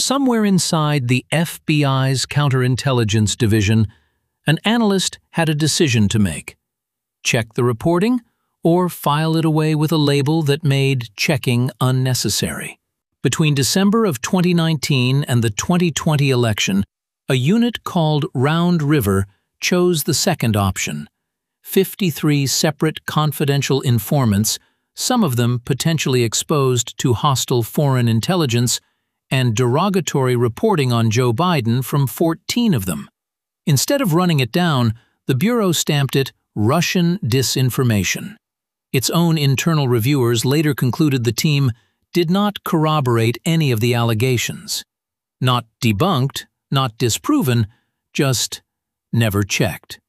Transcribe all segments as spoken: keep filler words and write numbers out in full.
Somewhere inside the F B I's counterintelligence division, an analyst had a decision to make: check the reporting or file it away with a label that made checking unnecessary. Between December of twenty nineteen and the twenty twenty election, a unit called Round River chose the second option: fifty-three separate confidential informants, some of them potentially exposed to hostile foreign intelligence, and derogatory reporting on Joe Biden from fourteen of them. Instead of running it down, the Bureau stamped it Russian disinformation. Its own internal reviewers later concluded the team did not corroborate any of the allegations. Not debunked, not disproven, just never checked.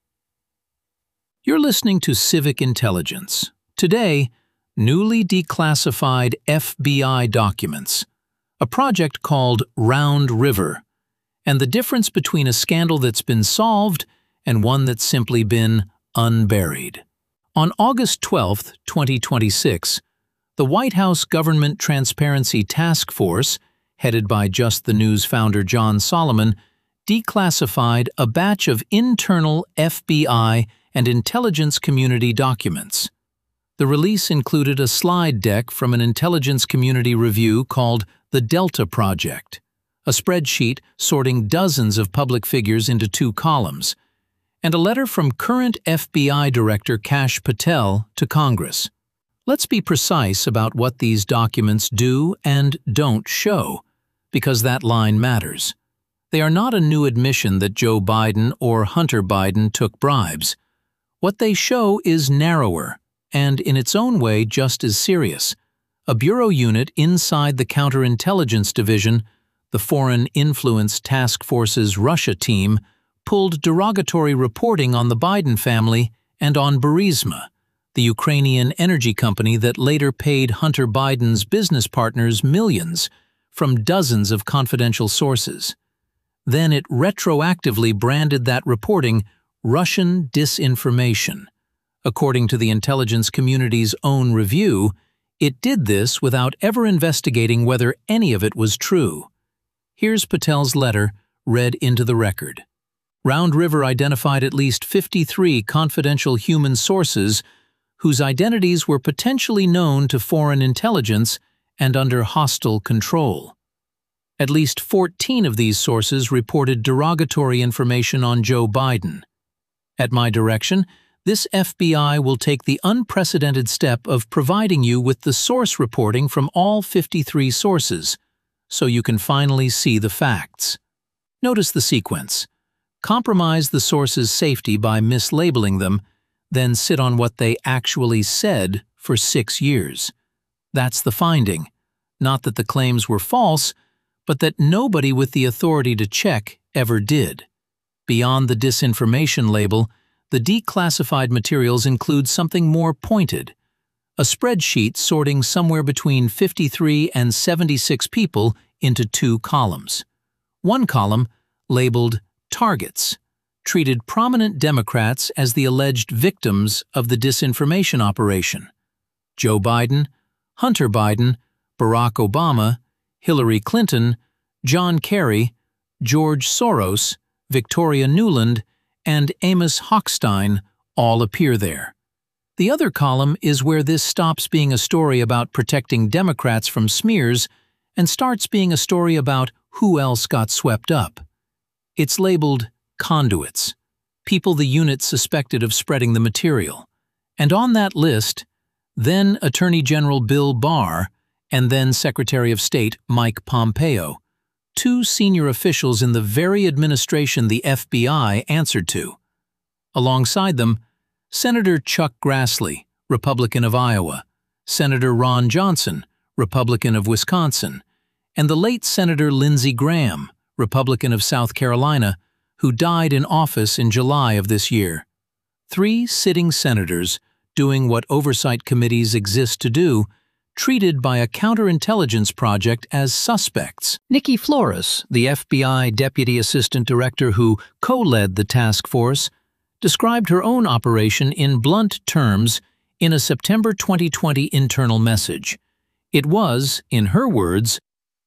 You're listening to Civic Intelligence. Today, newly declassified F B I documents, a project called Round River, and the difference between a scandal that's been solved and one that's simply been unburied. On August twelfth, twenty twenty-six, the White House Government Transparency Task Force, headed by Just the News founder John Solomon, declassified a batch of internal F B I and intelligence community documents. The release included a slide deck from an intelligence community review called the Delta Project, a spreadsheet sorting dozens of public figures into two columns, and a letter from current F B I Director Kash Patel to Congress. Let's be precise about what these documents do and don't show, because that line matters. They are not a new admission that Joe Biden or Hunter Biden took bribes. What they show is narrower, and in its own way just as serious. A Bureau unit inside the Counterintelligence Division, the Foreign Influence Task Force's Russia team, pulled derogatory reporting on the Biden family and on Burisma, the Ukrainian energy company that later paid Hunter Biden's business partners millions from dozens of confidential sources. Then it retroactively branded that reporting Russian disinformation. According to the intelligence community's own review, it did this without ever investigating whether any of it was true. Here's Patel's letter, read into the record. Round River identified at least fifty-three confidential human sources whose identities were potentially known to foreign intelligence and under hostile control. At least fourteen of these sources reported derogatory information on Joe Biden. At my direction, this F B I will take the unprecedented step of providing you with the source reporting from all fifty-three sources, so you can finally see the facts. Notice the sequence. Compromise the source's safety by mislabeling them, then sit on what they actually said for six years. That's the finding. Not that the claims were false, but that nobody with the authority to check ever did. Beyond the disinformation label, the declassified materials include something more pointed: a spreadsheet sorting somewhere between fifty-three and seventy-six people into two columns. One column, labeled Targets, treated prominent Democrats as the alleged victims of the disinformation operation: Joe Biden, Hunter Biden, Barack Obama, Hillary Clinton, John Kerry, George Soros, Victoria Nuland, and Amos Hochstein all appear there. The other column is where this stops being a story about protecting Democrats from smears and starts being a story about who else got swept up. It's labeled Conduits, people the unit suspected of spreading the material. And on that list, then Attorney General Bill Barr and then Secretary of State Mike Pompeo, two senior officials in the very administration the F B I answered to. Alongside them, Senator Chuck Grassley, Republican of Iowa, Senator Ron Johnson, Republican of Wisconsin, and the late Senator Lindsey Graham, Republican of South Carolina, who died in office in July of this year. Three sitting senators doing what oversight committees exist to do, treated by a counterintelligence project as suspects. Nikki Flores, the F B I Deputy Assistant Director who co-led the task force, described her own operation in blunt terms in a September twenty twenty internal message. It was, in her words,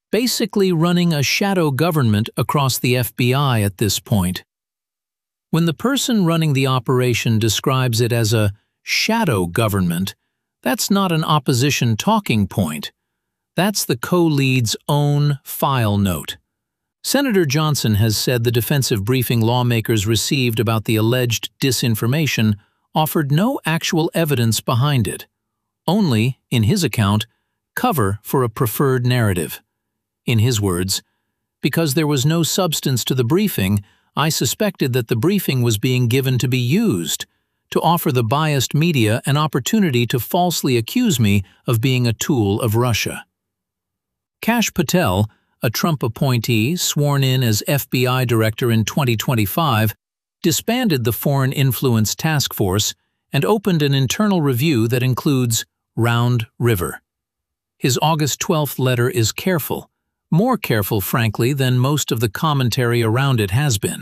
basically running a shadow government across the F B I at this point. When the person running the operation describes it as a shadow government, that's not an opposition talking point. That's the co-lead's own file note. Senator Johnson has said the defensive briefing lawmakers received about the alleged disinformation offered no actual evidence behind it, only, in his account, cover for a preferred narrative. In his words, "Because there was no substance to the briefing, I suspected that the briefing was being given to be used, to offer the biased media an opportunity to falsely accuse me of being a tool of Russia." Kash Patel, a Trump appointee sworn in as F B I director in twenty twenty-five, disbanded the Foreign Influence Task Force and opened an internal review that includes Round River. His August twelfth letter is careful, more careful, frankly, than most of the commentary around it has been.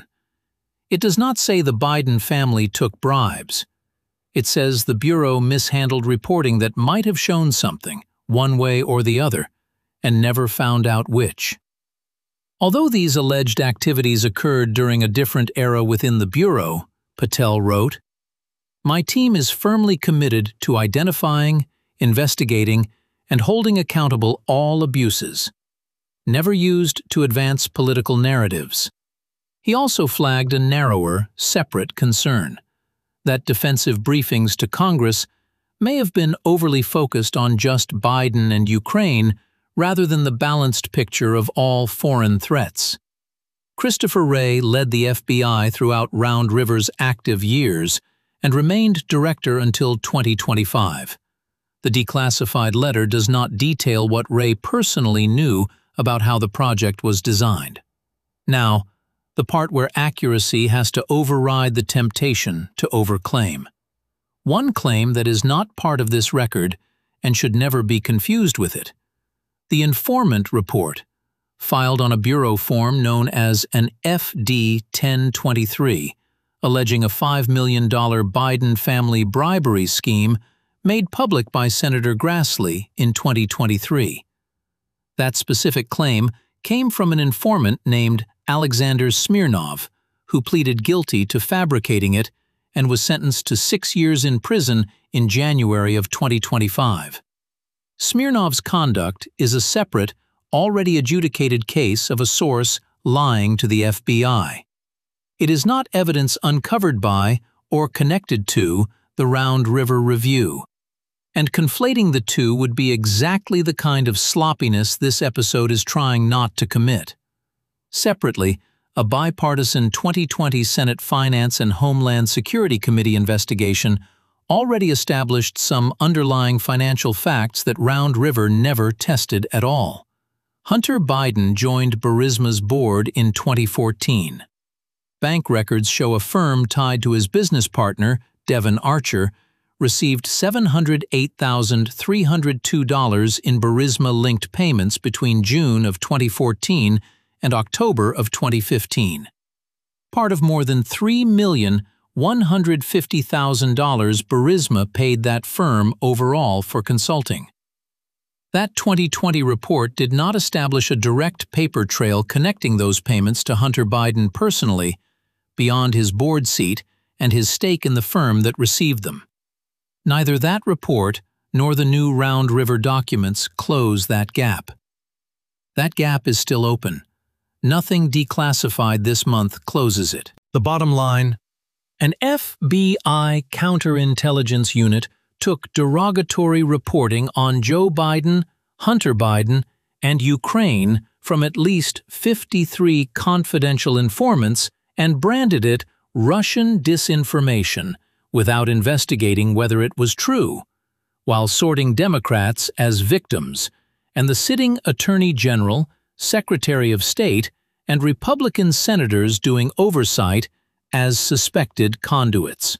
It does not say the Biden family took bribes. It says the Bureau mishandled reporting that might have shown something, one way or the other, and never found out which. Although these alleged activities occurred during a different era within the Bureau, Patel wrote, "My team is firmly committed to identifying, investigating, and holding accountable all abuses, never used to advance political narratives." He also flagged a narrower, separate concern, that defensive briefings to Congress may have been overly focused on just Biden and Ukraine rather than the balanced picture of all foreign threats. Christopher Wray led the F B I throughout Round River's active years and remained director until twenty twenty-five. The declassified letter does not detail what Wray personally knew about how the project was designed. Now, the part where accuracy has to override the temptation to overclaim. One claim that is not part of this record and should never be confused with it. The Informant Report, filed on a Bureau form known as an F D ten twenty-three, alleging a five million dollar Biden family bribery scheme made public by Senator Grassley in twenty twenty-three. That specific claim came from an informant named Alexander Smirnov, who pleaded guilty to fabricating it and was sentenced to six years in prison in January of twenty twenty-five. Smirnov's conduct is a separate, already adjudicated case of a source lying to the F B I. It is not evidence uncovered by or connected to the Round River Review, and conflating the two would be exactly the kind of sloppiness this episode is trying not to commit. Separately, a bipartisan twenty twenty Senate Finance and Homeland Security Committee investigation already established some underlying financial facts that Round River never tested at all. Hunter Biden joined Burisma's board in twenty fourteen. Bank records show a firm tied to his business partner, Devon Archer, received seven hundred eight thousand three hundred two dollars in Burisma-linked payments between June of twenty fourteen and October of twenty fifteen. Part of more than three million one hundred fifty thousand dollars Burisma paid that firm overall for consulting. That twenty twenty report did not establish a direct paper trail connecting those payments to Hunter Biden personally, beyond his board seat and his stake in the firm that received them. Neither that report nor the new Round River documents close that gap. That gap is still open. Nothing declassified this month closes it. The bottom line: an F B I counterintelligence unit took derogatory reporting on Joe Biden, Hunter Biden, and Ukraine from at least fifty-three confidential informants and branded it Russian disinformation without investigating whether it was true, while sorting Democrats as victims and the sitting Attorney General, Secretary of State, and Republican senators doing oversight as suspected conduits.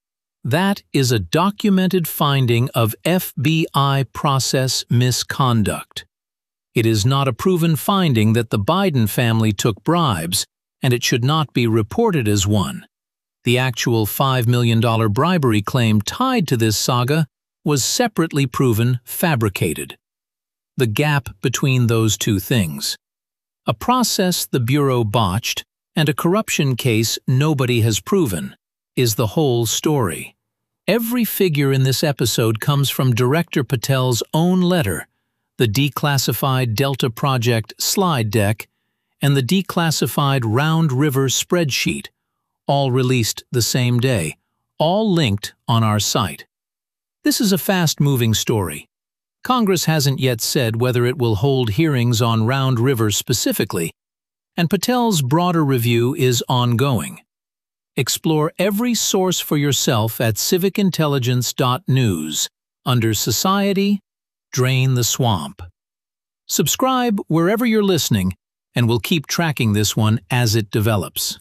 That is a documented finding of F B I process misconduct. It is not a proven finding that the Biden family took bribes, and it should not be reported as one. The actual five million dollar bribery claim tied to this saga was separately proven fabricated. the gap between those two things. A process the Bureau botched and a corruption case nobody has proven is the whole story. Every figure in this episode comes from Director Patel's own letter, the declassified Delta Project slide deck, and the declassified Round River spreadsheet, all released the same day, all linked on our site. This is a fast-moving story. Congress hasn't yet said whether it will hold hearings on Round River specifically, and Patel's broader review is ongoing. Explore every source for yourself at civic intelligence dot news under Society, Drain the Swamp. Subscribe wherever you're listening, and we'll keep tracking this one as it develops.